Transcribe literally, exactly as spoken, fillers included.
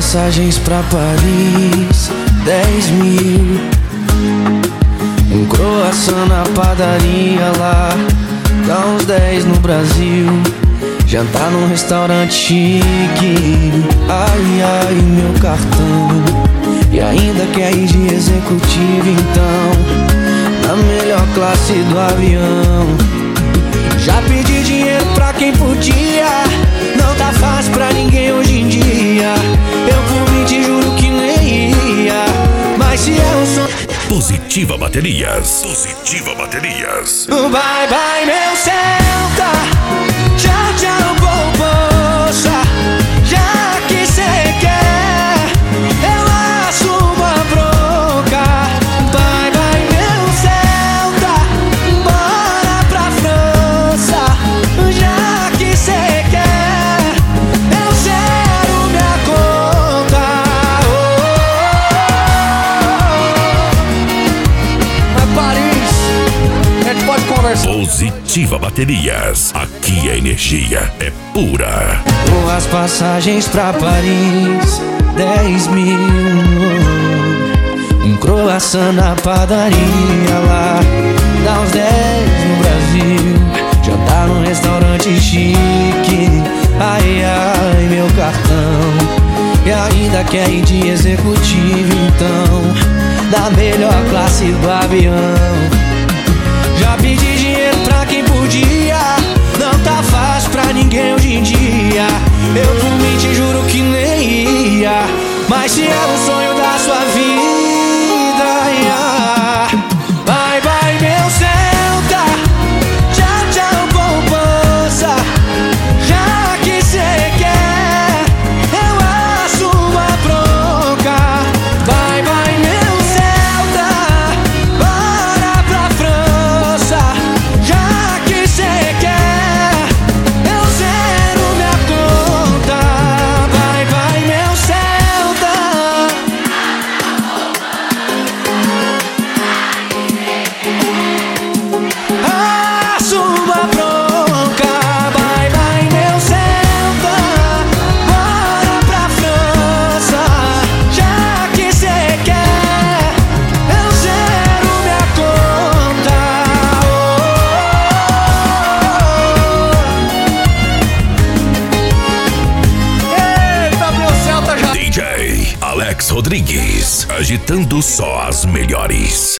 passagens pra Paris, dez mil. Um croissant na padaria lá, dá uns dez no Brasil. Jantar num restaurante chique, ai, ai, meu cartão. E ainda quer ir de executivo, então, na melhor classe do avião. Já pedi dinheiro pra quem podia, não tá fácil pra ninguém hoje em dia. Eu por mim te juro que nem ia, mas se é um sonho. Positiva Baterias. Positiva Baterias. Bye bye meu Celta, tchau tchau poupança. Já que cê quer, eu assumo a bronca. Bye bye meu Celta, bora pra França. Já que cê quer, eu zero minha conta. É Paris, a gente pode conversar. Positiva Baterias. Aqui a energia é pura. Duas passagens pra Paris, dez mil. Um croissant na padaria lá, dá uns dez no Brasil. Jantar num restaurante chique, ai, ai, meu cartão. E ainda quer ir de executivo, então, da melhor classe do avião. Já pedi dinheiro pra quem podia, não tá fácil pra ninguém hoje em dia. Eu por mim te juro que nem ia, mas se é o sonho da sua vida, ia. Bye bye meu Celta, tchau tchau poupança. Já que cê quer, eu assumo a bronca. Bye bye meu Celta, bora pra França. Já que cê quer, eu zero minha conta. Bye bye meu Celta. Assumo a bronca. Bye bye meu Celta, bora pra França. Já que cê quer, eu zero minha conta. Eita, meu Celta já. D J Alex Rodrigues. Agitando só as melhores.